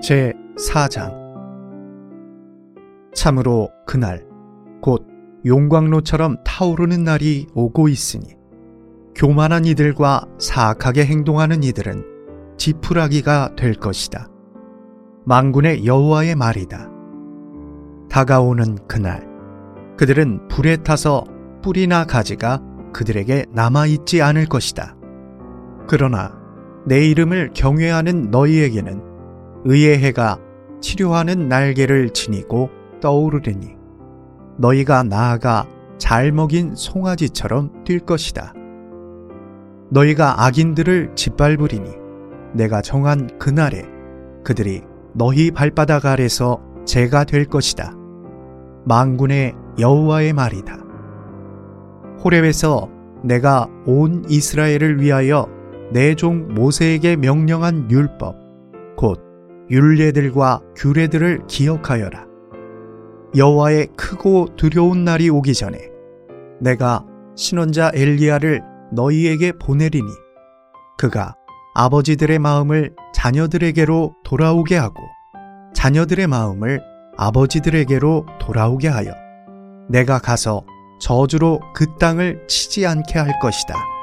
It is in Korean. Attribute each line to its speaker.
Speaker 1: 제4장. 참으로 그날 곧 용광로처럼 타오르는 날이 오고 있으니 교만한 이들과 사악하게 행동하는 이들은 지푸라기가 될 것이다. 만군의 여호와의 말이다. 다가오는 그날 그들은 불에 타서 뿌리나 가지가 그들에게 남아있지 않을 것이다. 그러나 내 이름을 경외하는 너희에게는 의의 해가 치료하는 날개를 지니고 떠오르리니 너희가 나아가 잘 먹인 송아지처럼 뛸 것이다. 너희가 악인들을 짓밟으리니 내가 정한 그날에 그들이 너희 발바닥 아래서 재가 될 것이다. 만군의 여호와의 말이다. 호렙에서 내가 온 이스라엘을 위하여 내 종 모세에게 명령한 율법 곧 율례들과 규례들을 기억하여라. 여호와의 크고 두려운 날이 오기 전에 내가 신원자 엘리야를 너희에게 보내리니 그가 아버지들의 마음을 자녀들에게로 돌아오게 하고 자녀들의 마음을 아버지들에게로 돌아오게 하여 내가 가서 저주로 그 땅을 치지 않게 할 것이다.